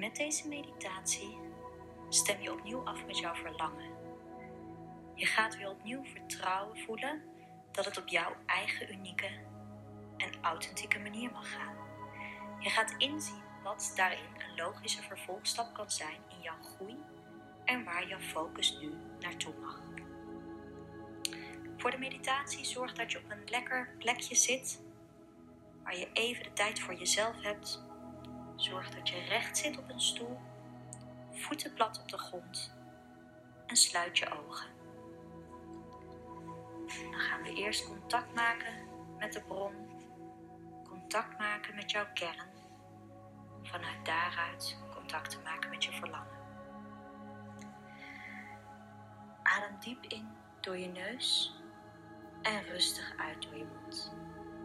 Met deze meditatie stem je opnieuw af met jouw verlangen. Je gaat weer opnieuw vertrouwen voelen dat het op jouw eigen unieke en authentieke manier mag gaan. Je gaat inzien wat daarin een logische vervolgstap kan zijn in jouw groei en waar jouw focus nu naartoe mag. Voor de meditatie zorg dat je op een lekker plekje zit, waar je even de tijd voor jezelf hebt. Zorg dat je recht zit op een stoel, voeten plat op de grond en sluit je ogen. Dan gaan we eerst contact maken met de bron, contact maken met jouw kern. Vanuit daaruit contact te maken met je verlangen. Adem diep in door je neus en rustig uit door je mond.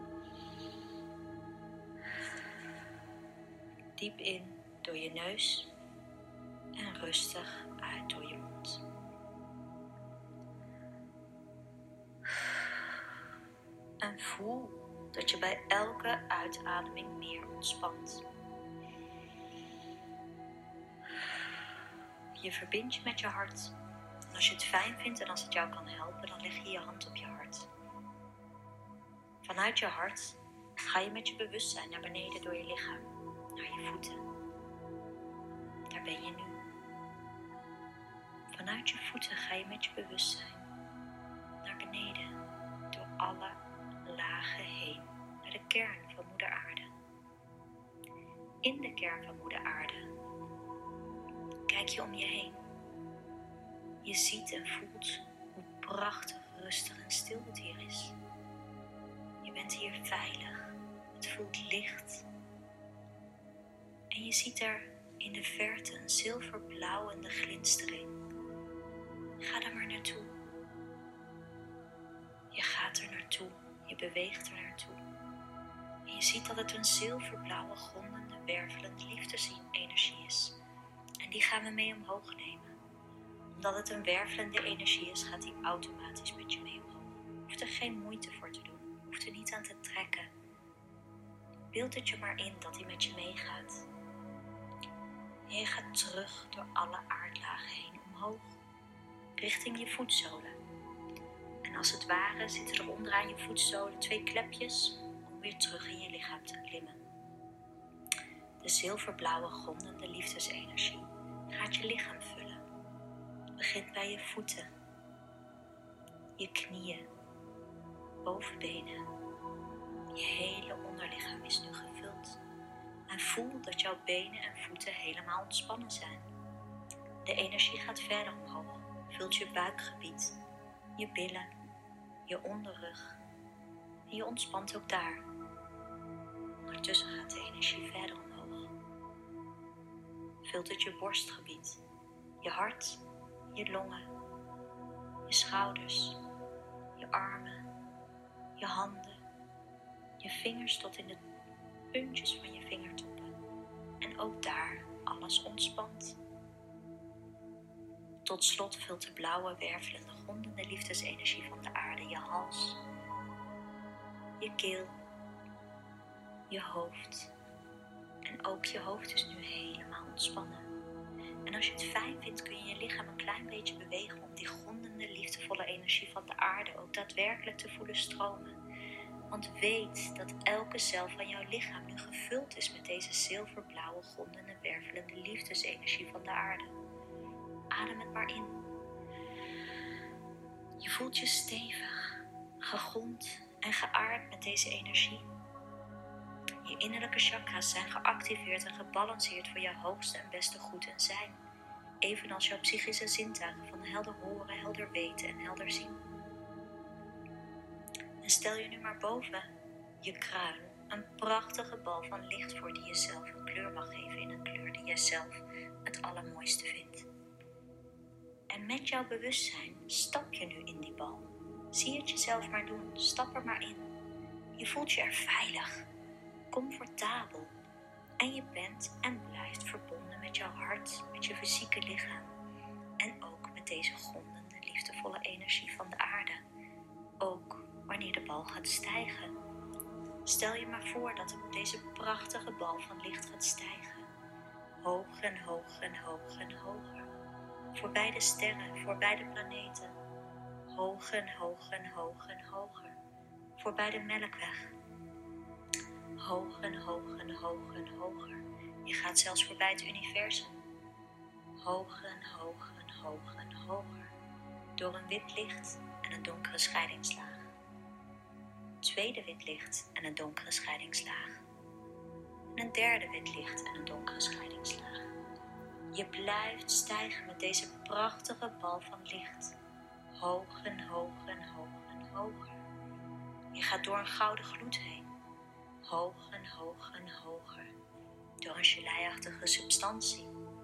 Diep in door je neus en rustig uit door je mond. En voel dat je bij elke uitademing meer ontspant. Je verbindt je met je hart. En als je het fijn vindt en als het jou kan helpen, dan leg je je hand op je hart. Vanuit je hart ga je met je bewustzijn naar beneden door je lichaam, naar je voeten. Daar ben je nu. Vanuit je voeten ga je met je bewustzijn naar beneden, door alle lagen heen, naar de kern van Moeder Aarde. In de kern van Moeder Aarde kijk je om je heen. Je ziet en voelt hoe prachtig, rustig en stil het hier is. Je bent hier veilig, het voelt licht. En je ziet er in de verte een zilverblauwende glinstering. Ga er maar naartoe. Je gaat er naartoe, je beweegt er naartoe. En je ziet dat het een zilverblauwe, grondende, wervelende liefdesenergie is. En die gaan we mee omhoog nemen. Omdat het een wervelende energie is, gaat die automatisch met je mee omhoog. Je hoeft er geen moeite voor te doen. Je hoeft er niet aan te trekken. Beeld het je maar in dat hij met je meegaat. En je gaat terug door alle aardlagen heen omhoog. Richting je voetzolen. En als het ware zitten er onderaan je voetzolen 2 klepjes om weer terug in je lichaam te klimmen. De zilverblauwe grondende liefdesenergie gaat je lichaam vullen. Begint bij je voeten, je knieën, bovenbenen. Je hele onderlichaam is nu gevuld. En voel dat jouw benen en voeten helemaal ontspannen zijn. De energie gaat verder omhoog, vult je buikgebied, je billen, je onderrug. En je ontspant ook daar. Ondertussen gaat de energie verder omhoog. Vult het je borstgebied, je hart, je longen, je schouders, je armen, je handen, je vingers tot in de puntjes van je vingertoppen. En ook daar alles ontspant. Tot slot vult de blauwe, wervelende, grondende liefdesenergie van de aarde je hals, je keel, je hoofd. En ook je hoofd is nu helemaal ontspannen. En als je het fijn vindt, kun je je lichaam een klein beetje bewegen om die grondende, liefdevolle energie van de aarde ook daadwerkelijk te voelen stromen. Want weet dat elke cel van jouw lichaam nu gevuld is met deze zilverblauwe, grondende, wervelende liefdesenergie van de aarde. Adem het maar in. Je voelt je stevig, gegrond en geaard met deze energie. Je innerlijke chakras zijn geactiveerd en gebalanceerd voor jouw hoogste en beste goed en zijn. Evenals jouw psychische zintuigen van helder horen, helder weten en helder zien. En stel je nu maar boven je kruin een prachtige bal van licht voor die je zelf een kleur mag geven in een kleur die jij zelf het allermooiste vindt. En met jouw bewustzijn stap je nu in die bal. Zie het jezelf maar doen, stap er maar in. Je voelt je er veilig, comfortabel en je bent en blijft verbonden met jouw hart, met je fysieke lichaam en ook met deze grondende, liefdevolle energie van de aarde. Ook wanneer de bal gaat stijgen. Stel je maar voor dat deze prachtige bal van licht gaat stijgen. Hoog en hoog en hoog en hoger. Voorbij de sterren, voorbij de planeten. Hoog en hoog en hoog en hoger. Voorbij de Melkweg. Hoog en hoog en hoog en hoger. Je gaat zelfs voorbij het universum. Hoog en hoog en hoog en hoger. Door een wit licht en een donkere scheidingslaag. Tweede wit licht en een donkere scheidingslaag. En een derde wit licht en een donkere scheidingslaag. Je blijft stijgen met deze prachtige bal van licht. Hoog en hoog en hoog en hoger. Je gaat door een gouden gloed heen. Hoog en hoog en hoger. Door een geleiachtige substantie.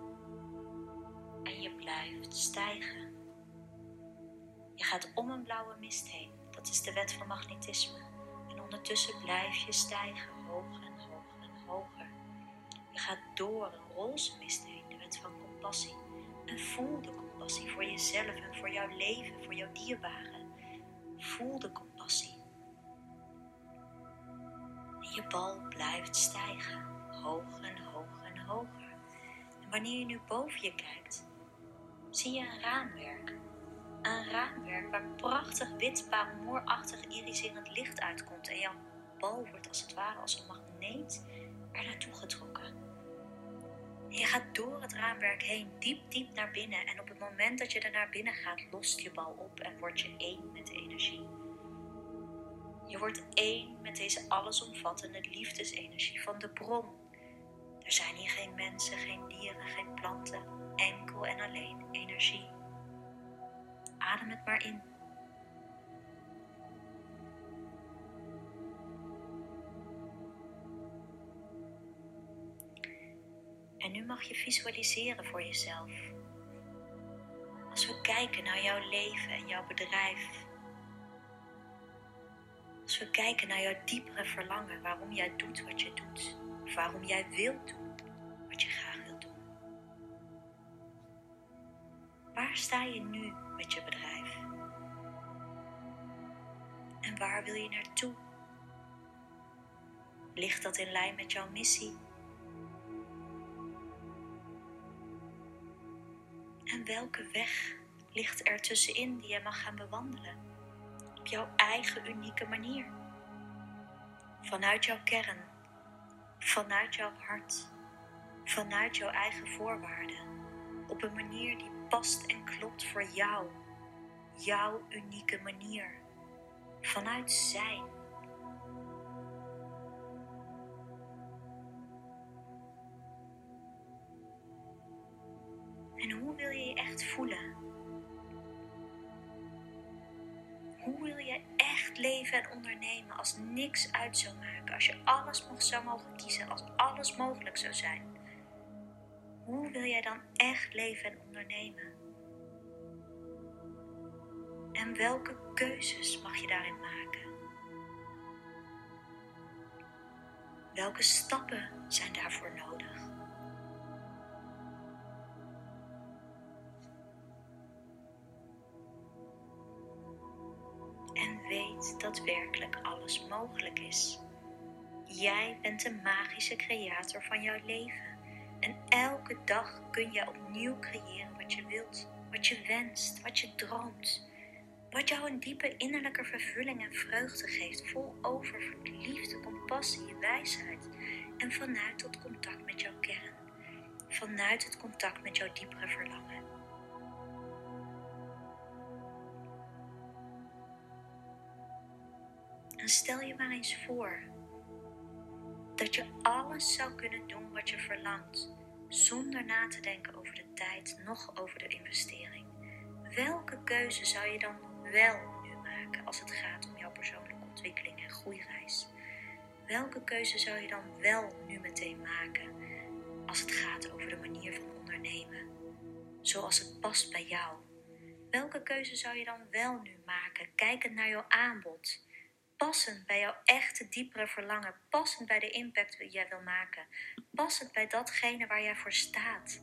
En je blijft stijgen. Je gaat om een blauwe mist heen. Dat is de wet van magnetisme. En ondertussen blijf je stijgen. Hoog en hoog en hoger. Je gaat door een roze mist heen. De wet van compassie. En voel de compassie voor jezelf en voor jouw leven, voor jouw dierbaren. Voel de compassie. En je bal blijft stijgen. Hoog en hoog en hoger. En wanneer je nu boven je kijkt, zie je een raamwerk. Een raamwerk waar prachtig wit, parelmoerachtig iriserend licht uitkomt. En jouw bal wordt als het ware als een magneet er naartoe getrokken. En je gaat door het raamwerk heen, diep naar binnen. En op het moment dat je er naar binnen gaat, lost je bal op en word je één met de energie. Je wordt één met deze allesomvattende liefdesenergie van de bron. Er zijn hier geen mensen, geen dieren, geen planten. Enkel en alleen energie. Adem het maar in. En nu mag je visualiseren voor jezelf. Als we kijken naar jouw leven en jouw bedrijf. Als we kijken naar jouw diepere verlangen, waarom jij doet wat je doet. Of waarom jij wilt doen wat je graag wilt doen. Waar sta je nu met je bedrijf? En waar wil je naartoe? Ligt dat in lijn met jouw missie? En welke weg ligt er tussenin die je mag gaan bewandelen? Op jouw eigen unieke manier. Vanuit jouw kern. Vanuit jouw hart. Vanuit jouw eigen voorwaarden. Op een manier die past en klopt voor jou. Jouw unieke manier. Vanuit zijn. En hoe wil je je echt voelen? Hoe wil je echt leven en ondernemen als niks uit zou maken? Als je alles zou mogen kiezen, als alles mogelijk zou zijn. Hoe wil jij dan echt leven en ondernemen? En welke keuzes mag je daarin maken? Welke stappen zijn daarvoor nodig? En weet dat werkelijk alles mogelijk is. Jij bent de magische creator van jouw leven. En elke dag kun je opnieuw creëren wat je wilt, wat je wenst, wat je droomt. Wat jou een diepe innerlijke vervulling en vreugde geeft, vol overvloed, liefde, compassie, wijsheid. En vanuit het contact met jouw kern. Vanuit het contact met jouw diepere verlangen. En stel je maar eens voor dat je alles zou kunnen doen wat je verlangt, zonder na te denken over de tijd, noch over de investering. Welke keuze zou je dan wel nu maken als het gaat om jouw persoonlijke ontwikkeling en groeireis? Welke keuze zou je dan wel nu meteen maken als het gaat over de manier van ondernemen, zoals het past bij jou? Welke keuze zou je dan wel nu maken, kijkend naar jouw aanbod? Passend bij jouw echte diepere verlangen, passend bij de impact die jij wil maken, passend bij datgene waar jij voor staat.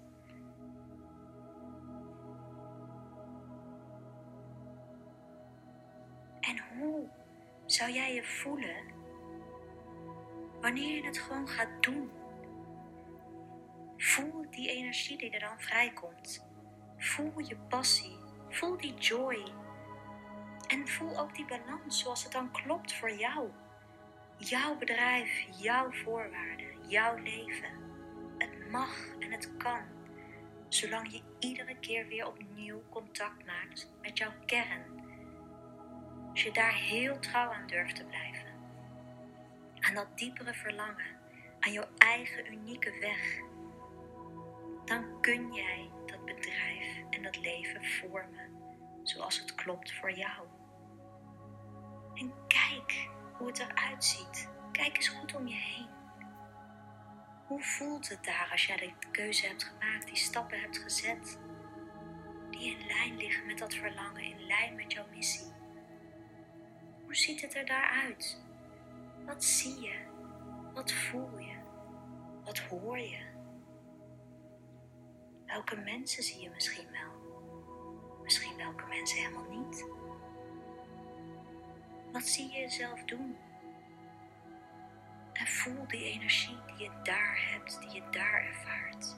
En hoe zou jij je voelen wanneer je het gewoon gaat doen? Voel die energie die er dan vrijkomt. Voel je passie. Voel die joy. En voel ook die balans zoals het dan klopt voor jou. Jouw bedrijf, jouw voorwaarden, jouw leven. Het mag en het kan. Zolang je iedere keer weer opnieuw contact maakt met jouw kern. Als je daar heel trouw aan durft te blijven. Aan dat diepere verlangen. Aan jouw eigen unieke weg. Dan kun jij dat bedrijf en dat leven vormen zoals het klopt voor jou. En kijk hoe het eruit ziet. Kijk eens goed om je heen. Hoe voelt het daar als jij de keuze hebt gemaakt, die stappen hebt gezet? Die in lijn liggen met dat verlangen, in lijn met jouw missie. Hoe ziet het er daaruit? Wat zie je? Wat voel je? Wat hoor je? Welke mensen zie je misschien wel? Misschien welke mensen helemaal niet? Wat zie je jezelf doen? En voel die energie die je daar hebt, die je daar ervaart.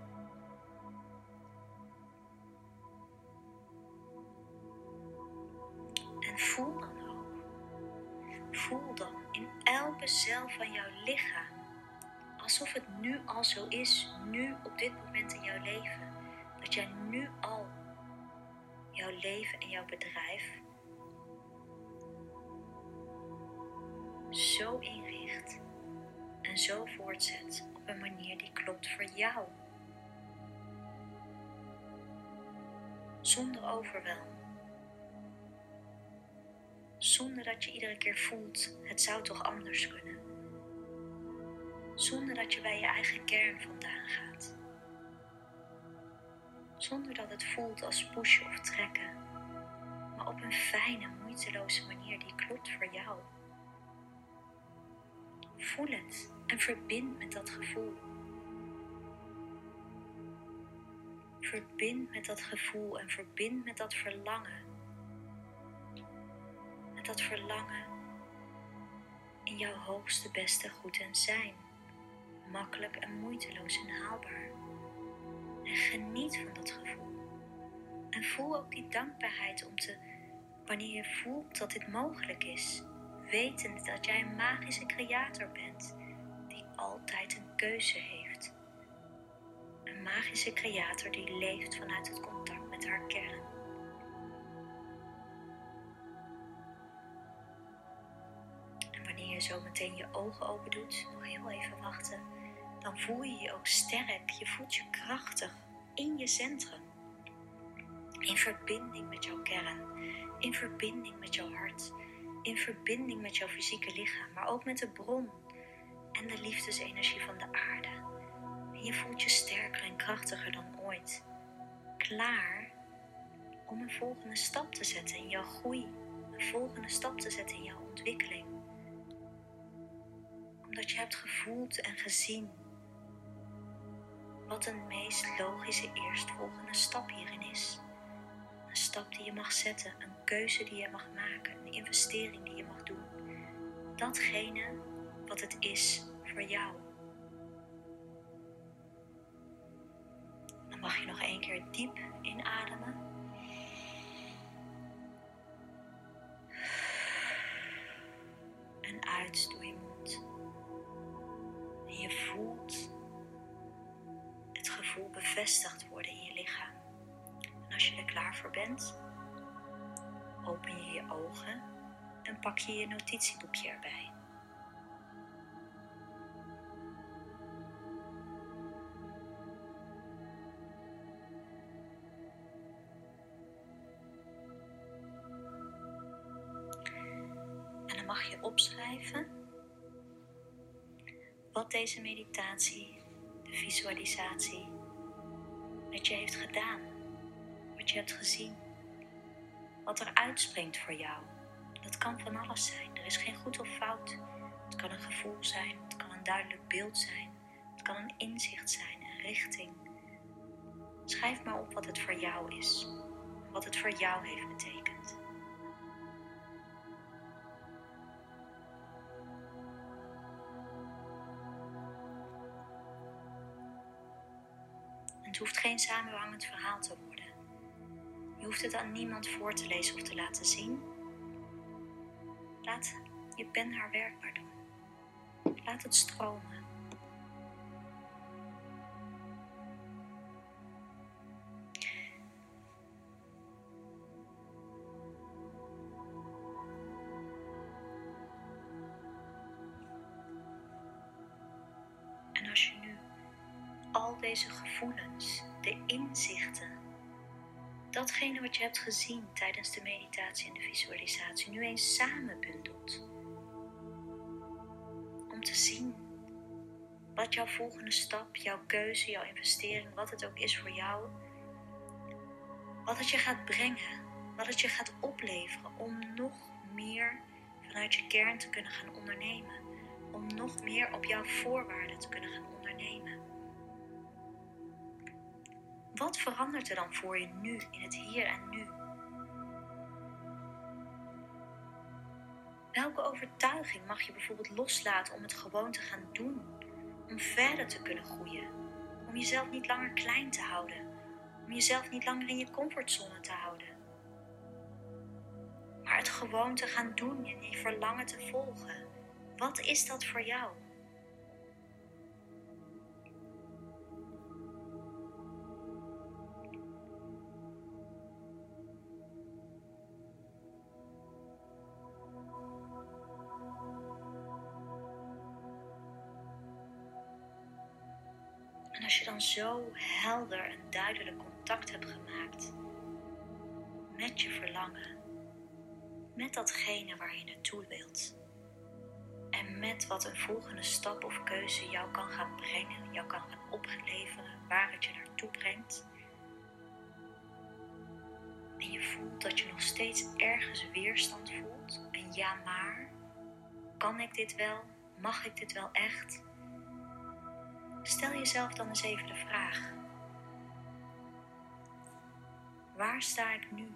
En voel dan ook. Voel dan in elke cel van jouw lichaam. Alsof het nu al zo is, nu op dit moment in jouw leven. Dat jij nu al jouw leven en jouw bedrijf zo inricht en zo voortzet op een manier die klopt voor jou. Zonder overwelm. Zonder dat je iedere keer voelt, het zou toch anders kunnen. Zonder dat je bij je eigen kern vandaan gaat. Zonder dat het voelt als pushen of trekken. Maar op een fijne, moeiteloze manier die klopt voor jou. Voel het en verbind met dat gevoel. Verbind met dat gevoel en verbind met dat verlangen. Met dat verlangen in jouw hoogste, beste goed en zijn. Makkelijk en moeiteloos en haalbaar. En geniet van dat gevoel. En voel ook die dankbaarheid wanneer je voelt dat dit mogelijk is. Wetend dat jij een magische creator bent. Die altijd een keuze heeft. Een magische creator die leeft vanuit het contact met haar kern. En wanneer je zo meteen je ogen open doet, nog heel even wachten, dan voel je je ook sterk. Je voelt je krachtig in je centrum. In verbinding met jouw kern. In verbinding met jouw hart. In verbinding met jouw fysieke lichaam. Maar ook met de bron. En de liefdesenergie van de aarde. En je voelt je sterker en krachtiger dan ooit. Klaar om een volgende stap te zetten in jouw groei. Een volgende stap te zetten in jouw ontwikkeling. Omdat je hebt gevoeld en gezien wat een meest logische eerstvolgende stap hierin is. Een stap die je mag zetten, een keuze die je mag maken, een investering die je mag doen. Datgene wat het is voor jou. Dan mag je nog 1 keer diep inademen. En uit door je mond. En je voelt het gevoel bevestigd worden in je lichaam. En als je er klaar voor bent, open je je ogen en pak je je notitieboekje erbij. En dan mag je opschrijven wat deze meditatie, de visualisatie, met je heeft gedaan. Wat je hebt gezien. Wat er uitspringt voor jou. Dat kan van alles zijn. Er is geen goed of fout. Het kan een gevoel zijn. Het kan een duidelijk beeld zijn. Het kan een inzicht zijn. Een richting. Schrijf maar op wat het voor jou is. Wat het voor jou heeft betekend. hoeft geen samenhangend verhaal te worden. Je hoeft het aan niemand voor te lezen of te laten zien. Laat je pen haar werk maar doen. Laat het stromen. En als je nu al deze gevoelens, de inzichten, datgene wat je hebt gezien tijdens de meditatie en de visualisatie, nu eens samenbundelt. Om te zien wat jouw volgende stap, jouw keuze, jouw investering, wat het ook is voor jou, wat het je gaat brengen, wat het je gaat opleveren om nog meer vanuit je kern te kunnen gaan ondernemen. Om nog meer op jouw voorwaarden te kunnen gaan ondernemen. Wat verandert er dan voor je nu, in het hier en nu? Welke overtuiging mag je bijvoorbeeld loslaten om het gewoon te gaan doen? Om verder te kunnen groeien? Om jezelf niet langer klein te houden? Om jezelf niet langer in je comfortzone te houden? Maar het gewoon te gaan doen en je verlangen te volgen. Wat is dat voor jou? En als je dan zo helder en duidelijk contact hebt gemaakt met je verlangen, met datgene waar je naartoe wilt en met wat een volgende stap of keuze jou kan gaan brengen, jou kan gaan opleveren, waar het je naartoe brengt, en je voelt dat je nog steeds ergens weerstand voelt, en ja maar, kan ik dit wel, mag ik dit wel echt? Stel jezelf dan eens even de vraag: waar sta ik nu?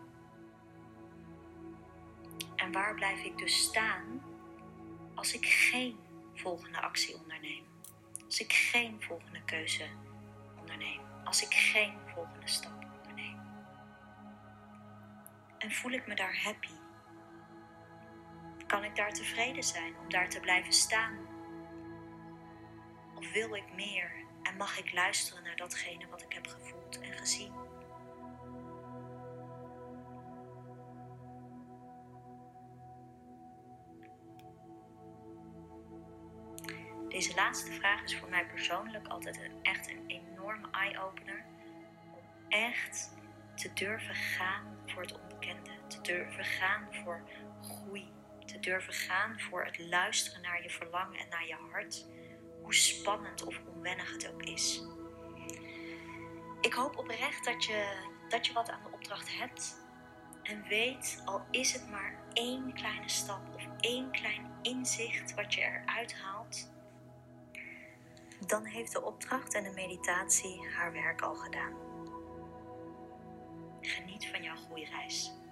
En waar blijf ik dus staan als ik geen volgende actie onderneem? Als ik geen volgende keuze onderneem? Als ik geen volgende stap onderneem? En voel ik me daar happy? Kan ik daar tevreden zijn om daar te blijven staan? Of wil ik meer en mag ik luisteren naar datgene wat ik heb gevoeld en gezien? Deze laatste vraag is voor mij persoonlijk altijd echt een enorme eye-opener. Om echt te durven gaan voor het onbekende. Te durven gaan voor groei. Te durven gaan voor het luisteren naar je verlangen en naar je hart. Hoe spannend of onwennig het ook is. Ik hoop oprecht dat je wat aan de opdracht hebt. En weet, al is het maar één kleine stap of één klein inzicht wat je eruit haalt, dan heeft de opdracht en de meditatie haar werk al gedaan. Geniet van jouw groeireis.